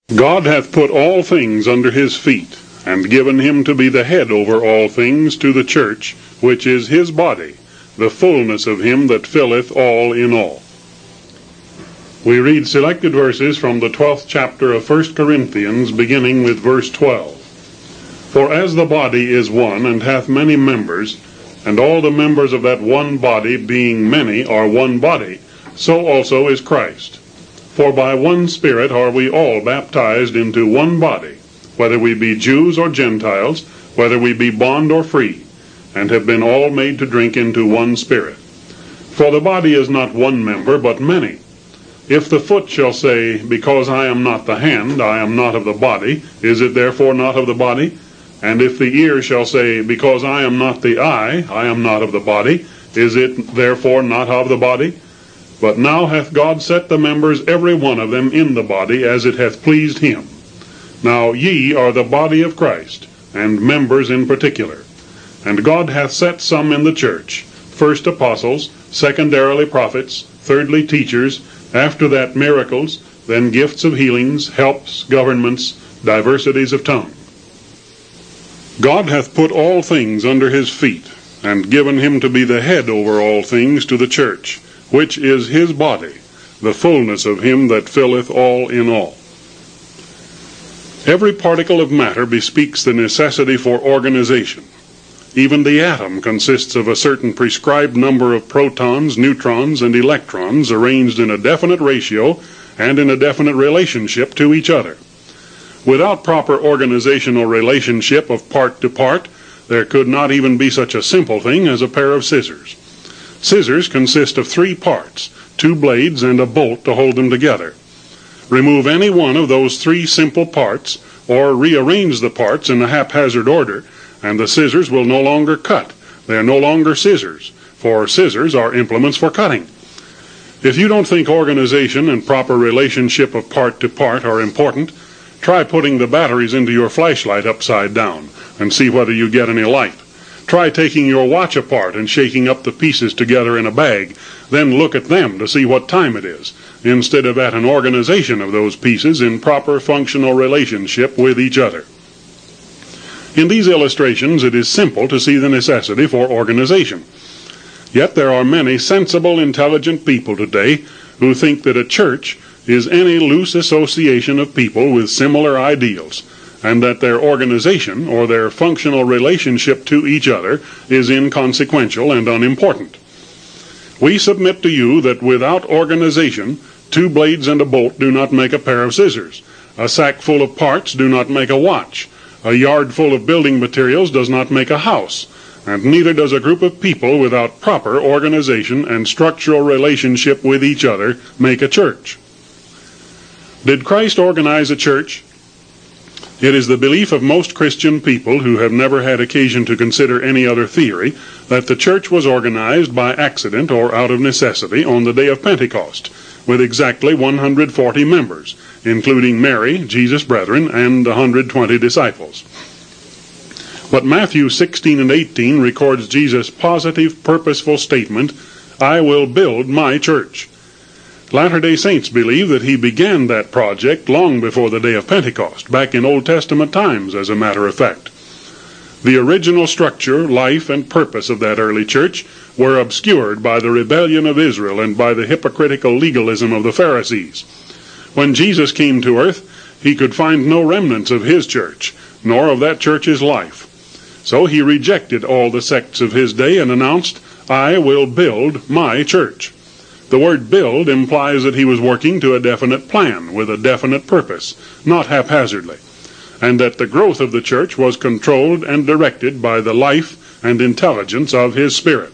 God hath put all things under his feet, and given him to be the head over all things to the church, which is his body, the fullness of him that filleth all in all. We read selected verses from the 12th chapter of 1 Corinthians, beginning with verse 12. For as the body is one, and hath many members, and all the members of that one body, being many, are one body, so also is Christ. For by one Spirit are we all baptized into one body, whether we be Jews or Gentiles, whether we be bond or free, and have been all made to drink into one Spirit. For the body is not one member, but many. If the foot shall say, Because I am not the hand, I am not of the body, is it therefore not of the body? And if the ear shall say, Because I am not the eye, I am not of the body, is it therefore not of the body? But now hath God set the members every one of them in the body, as it hath pleased him. Now ye are the body of Christ, and members in particular. And God hath set some in the church, first apostles, secondarily prophets, thirdly teachers, after that miracles, then gifts of healings, helps, governments, diversities of tongues. God hath put all things under his feet, and given him to be the head over all things to the church, which is his body, the fullness of him that filleth all in all. Every particle of matter bespeaks the necessity for organization. Even the atom consists of a certain prescribed number of protons, neutrons, and electrons arranged in a definite ratio and in a definite relationship to each other. Without proper organizational relationship of part to part, there could not even be such a simple thing as a pair of scissors. Scissors consist of 3 parts, 2 blades and a bolt to hold them together. Remove any one of those 3 simple parts, or rearrange the parts in a haphazard order, and the scissors will no longer cut. They are no longer scissors, for scissors are implements for cutting. If you don't think organization and proper relationship of part to part are important, try putting the batteries into your flashlight upside down, and see whether you get any light. Try taking your watch apart and shaking up the pieces together in a bag, then look at them to see what time it is, instead of at an organization of those pieces in proper functional relationship with each other. In these illustrations, it is simple to see the necessity for organization. Yet there are many sensible, intelligent people today who think that a church is any loose association of people with similar ideals, and that their organization or their functional relationship to each other is inconsequential and unimportant. We submit to you that without organization, 2 blades and a bolt do not make a pair of scissors. A sack full of parts do not make a watch. A yard full of building materials does not make a house. And neither does a group of people without proper organization and structural relationship with each other make a church. Did Christ organize a church? It is the belief of most Christian people who have never had occasion to consider any other theory that the church was organized by accident or out of necessity on the day of Pentecost, with exactly 140 members, including Mary, Jesus' brethren, and 120 disciples. But Matthew 16 and 18 records Jesus' positive, purposeful statement, I will build my church. Latter-day Saints believe that he began that project long before the day of Pentecost, back in Old Testament times, as a matter of fact. The original structure, life, and purpose of that early church were obscured by the rebellion of Israel and by the hypocritical legalism of the Pharisees. When Jesus came to earth, he could find no remnants of his church, nor of that church's life. So he rejected all the sects of his day and announced, I will build my church. The word build implies that he was working to a definite plan with a definite purpose, not haphazardly, and that the growth of the church was controlled and directed by the life and intelligence of his Spirit.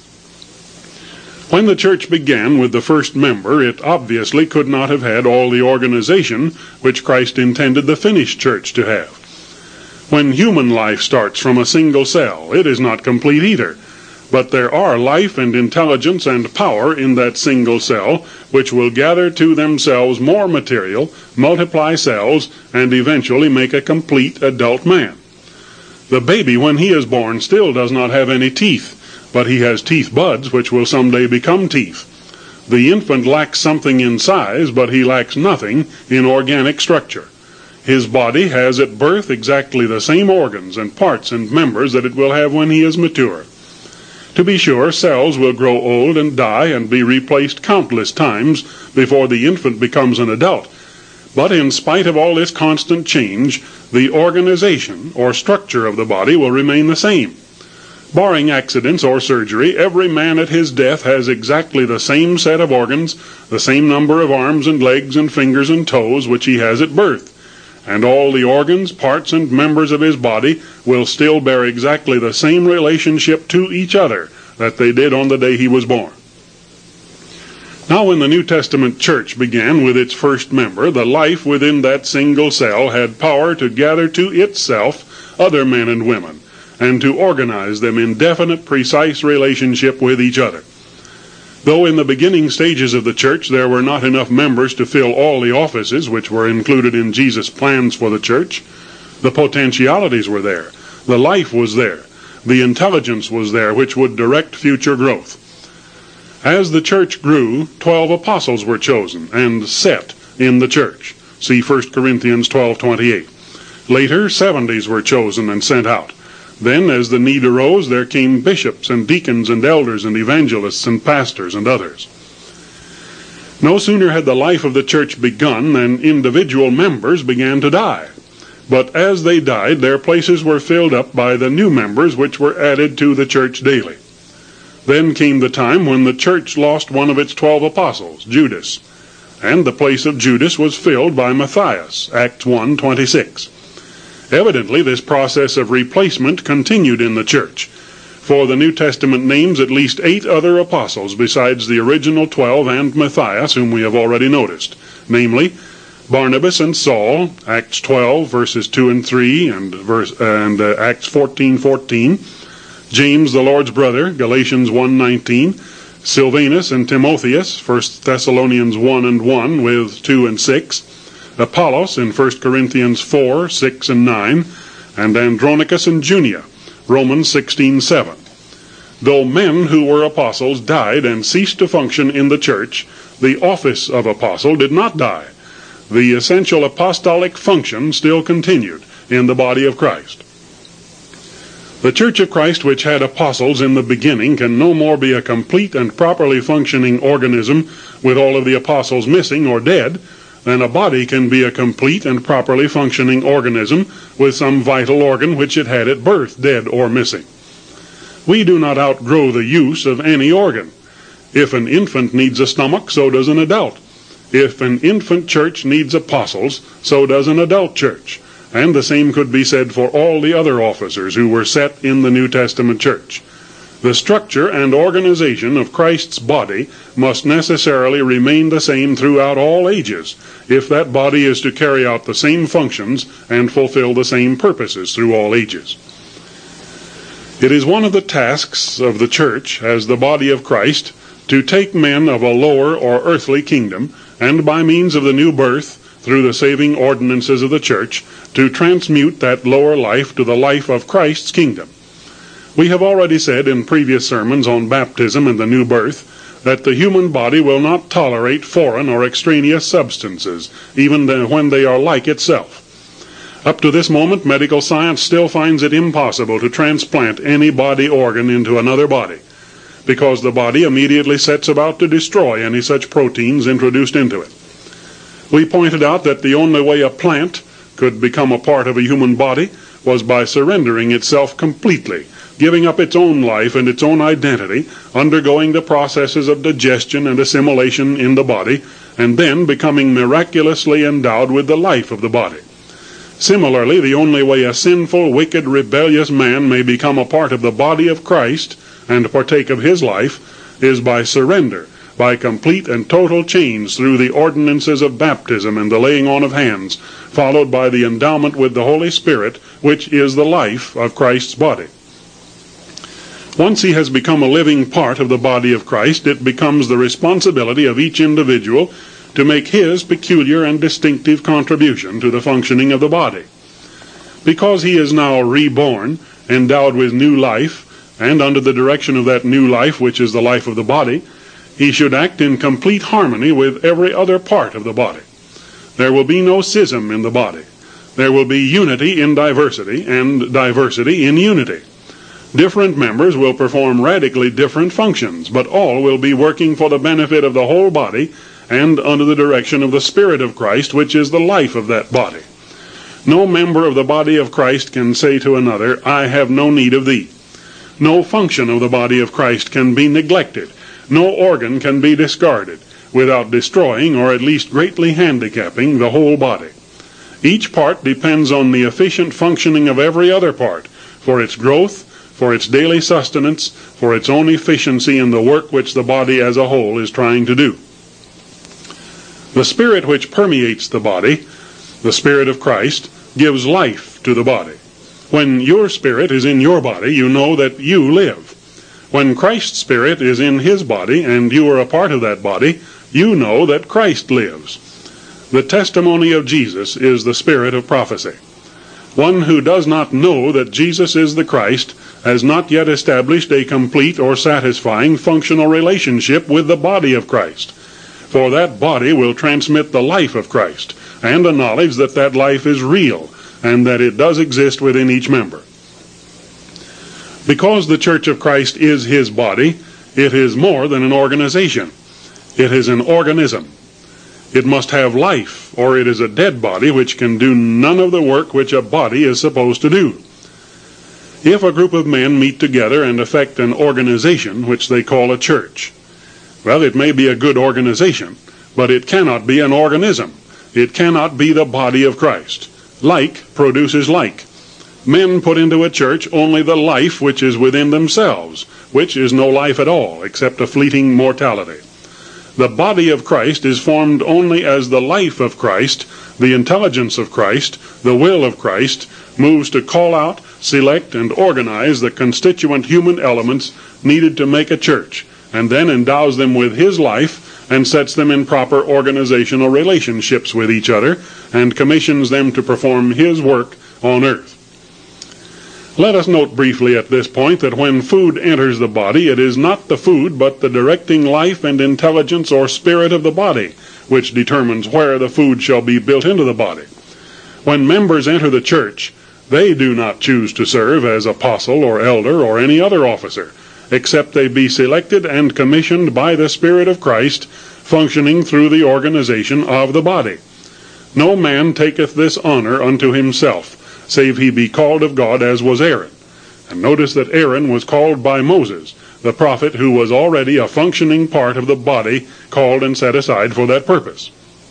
When the church began with the first member, it obviously could not have had all the organization which Christ intended the finished church to have. When human life starts from a single cell, it is not complete either. But there are life and intelligence and power in that single cell, which will gather to themselves more material, multiply cells, and eventually make a complete adult man. The baby, when he is born, still does not have any teeth, but he has teeth buds which will someday become teeth. The infant lacks something in size, but he lacks nothing in organic structure. His body has at birth exactly the same organs and parts and members that it will have when he is mature. To be sure, cells will grow old and die and be replaced countless times before the infant becomes an adult. But in spite of all this constant change, the organization or structure of the body will remain the same. Barring accidents or surgery, every man at his death has exactly the same set of organs, the same number of arms and legs and fingers and toes which he has at birth. And all the organs, parts, and members of his body will still bear exactly the same relationship to each other that they did on the day he was born. Now, when the New Testament church began with its first member, the life within that single cell had power to gather to itself other men and women, and to organize them in definite, precise relationship with each other. Though in the beginning stages of the church there were not enough members to fill all the offices which were included in Jesus' plans for the church, the potentialities were there, the life was there, the intelligence was there which would direct future growth. As the church grew, 12 apostles were chosen and set in the church. See 1 Corinthians 12:28. Later, 70s were chosen and sent out. Then, as the need arose, there came bishops and deacons and elders and evangelists and pastors and others. No sooner had the life of the church begun than individual members began to die. But as they died, their places were filled up by the new members which were added to the church daily. Then came the time when the church lost one of its 12 apostles, Judas, and the place of Judas was filled by Matthias, Acts 1:26. Evidently, this process of replacement continued in the church, for the New Testament names at least 8 other apostles besides the original 12 and Matthias, whom we have already noticed, namely Barnabas and Saul, Acts 12, verses 2 and 3, and Acts 14:14, James the Lord's brother, Galatians 1:19, Silvanus and Timotheus, 1 Thessalonians 1 and 1 with 2 and 6, Apollos in 1 Corinthians 4, 6 and 9, and Andronicus and Junia, Romans 16:7. Though men who were apostles died and ceased to function in the church, the office of apostle did not die. The essential apostolic function still continued in the body of Christ. The Church of Christ, which had apostles in the beginning, can no more be a complete and properly functioning organism with all of the apostles missing or dead than a body can be a complete and properly functioning organism with some vital organ which it had at birth dead or missing. We do not outgrow the use of any organ. If an infant needs a stomach, so does an adult. If an infant church needs apostles, so does an adult church. And the same could be said for all the other officers who were set in the New Testament church. The structure and organization of Christ's body must necessarily remain the same throughout all ages, if that body is to carry out the same functions and fulfill the same purposes through all ages. It is one of the tasks of the church, as the body of Christ, to take men of a lower or earthly kingdom, and by means of the new birth, through the saving ordinances of the church, to transmute that lower life to the life of Christ's kingdom. We have already said in previous sermons on baptism and the new birth that the human body will not tolerate foreign or extraneous substances, even when they are like itself. Up to this moment, medical science still finds it impossible to transplant any body organ into another body, because the body immediately sets about to destroy any such proteins introduced into it. We pointed out that the only way a plant could become a part of a human body was by surrendering itself completely, giving up its own life and its own identity, undergoing the processes of digestion and assimilation in the body, and then becoming miraculously endowed with the life of the body. Similarly, the only way a sinful, wicked, rebellious man may become a part of the body of Christ and partake of his life is by surrender, by complete and total change through the ordinances of baptism and the laying on of hands, followed by the endowment with the Holy Spirit, which is the life of Christ's body. Once he has become a living part of the body of Christ, it becomes the responsibility of each individual to make his peculiar and distinctive contribution to the functioning of the body. Because he is now reborn, endowed with new life, and under the direction of that new life, which is the life of the body, he should act in complete harmony with every other part of the body. There will be no schism in the body. There will be unity in diversity and diversity in unity. Different members will perform radically different functions, but all will be working for the benefit of the whole body and under the direction of the Spirit of Christ, which is the life of that body. No member of the body of Christ can say to another, "I have no need of thee." No function of the body of Christ can be neglected. No organ can be discarded without destroying or at least greatly handicapping the whole body. Each part depends on the efficient functioning of every other part for its growth, for its daily sustenance, for its own efficiency in the work which the body as a whole is trying to do. The Spirit which permeates the body, the Spirit of Christ, gives life to the body. When your spirit is in your body, you know that you live. When Christ's Spirit is in his body and you are a part of that body, you know that Christ lives. The testimony of Jesus is the spirit of prophecy. One who does not know that Jesus is the Christ has not yet established a complete or satisfying functional relationship with the body of Christ. For that body will transmit the life of Christ and the knowledge that that life is real and that it does exist within each member. Because the Church of Christ is his body, it is more than an organization. It is an organism. It must have life, or it is a dead body which can do none of the work which a body is supposed to do. If a group of men meet together and effect an organization which they call a church, well, it may be a good organization, but it cannot be an organism. It cannot be the body of Christ. Like produces like. Men put into a church only the life which is within themselves, which is no life at all, except a fleeting mortality. The body of Christ is formed only as the life of Christ, the intelligence of Christ, the will of Christ, moves to call out, select, and organize the constituent human elements needed to make a church, and then endows them with his life and sets them in proper organizational relationships with each other and commissions them to perform his work on earth. Let us note briefly at this point that when food enters the body, it is not the food but the directing life and intelligence or spirit of the body which determines where the food shall be built into the body. When members enter the church, they do not choose to serve as apostle or elder or any other officer, except they be selected and commissioned by the Spirit of Christ, functioning through the organization of the body. No man taketh this honor unto himself, save he be called of God, as was Aaron. And notice that Aaron was called by Moses, the prophet, who was already a functioning part of the body, called and set aside for that purpose.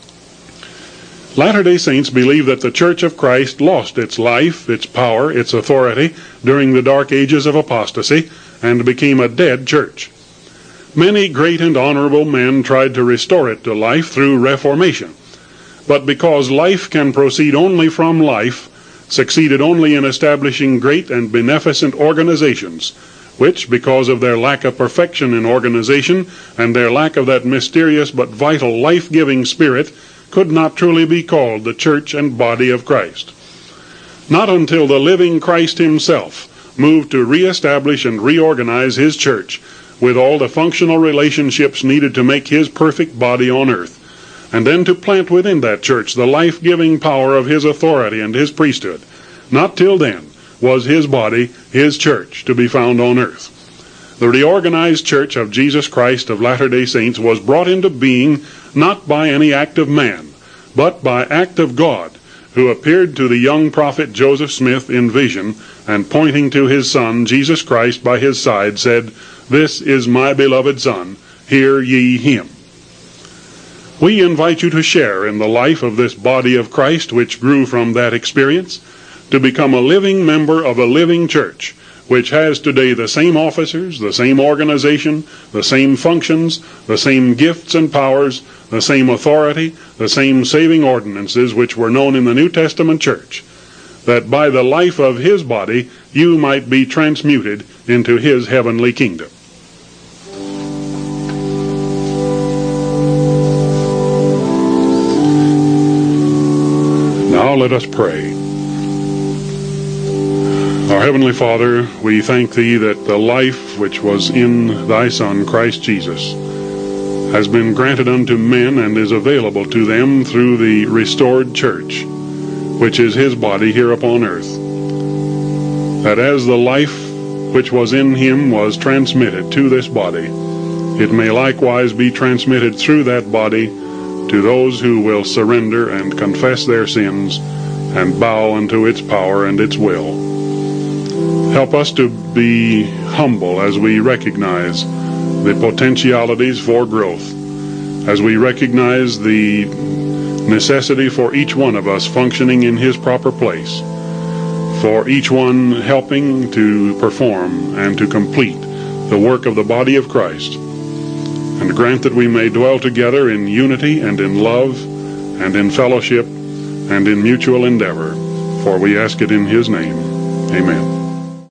Latter-day Saints believe that the Church of Christ lost its life, its power, its authority during the dark ages of apostasy, and became a dead church. Many great and honorable men tried to restore it to life through reformation. But because life can proceed only from life, succeeded only in establishing great and beneficent organizations, which, because of their lack of perfection in organization and their lack of that mysterious but vital life-giving spirit, could not truly be called the church and body of Christ. Not until the living Christ himself moved to reestablish and reorganize his church with all the functional relationships needed to make his perfect body on earth, and then to plant within that church the life-giving power of his authority and his priesthood. Not till then was his body, his church, to be found on earth. The reorganized church of Jesus Christ of Latter-day Saints was brought into being not by any act of man, but by act of God, who appeared to the young prophet Joseph Smith in vision, and pointing to his Son, Jesus Christ, by his side, said, "This is my beloved Son, hear ye him." We invite you to share in the life of this body of Christ which grew from that experience, to become a living member of a living church, which has today the same officers, the same organization, the same functions, the same gifts and powers, the same authority, the same saving ordinances which were known in the New Testament church, that by the life of his body you might be transmuted into his heavenly kingdom. Now let us pray. Our Heavenly Father, we thank Thee that the life which was in Thy Son, Christ Jesus, has been granted unto men and is available to them through the restored church. which is his body here upon earth, that as the life which was in him was transmitted to this body, it may likewise be transmitted through that body to those who will surrender and confess their sins and bow unto its power and its will. Help us to be humble as we recognize the potentialities for growth, as we recognize the necessity for each one of us functioning in his proper place, for each one helping to perform and to complete the work of the body of Christ. And grant that we may dwell together in unity and in love and in fellowship and in mutual endeavor, for we ask it in his name. Amen.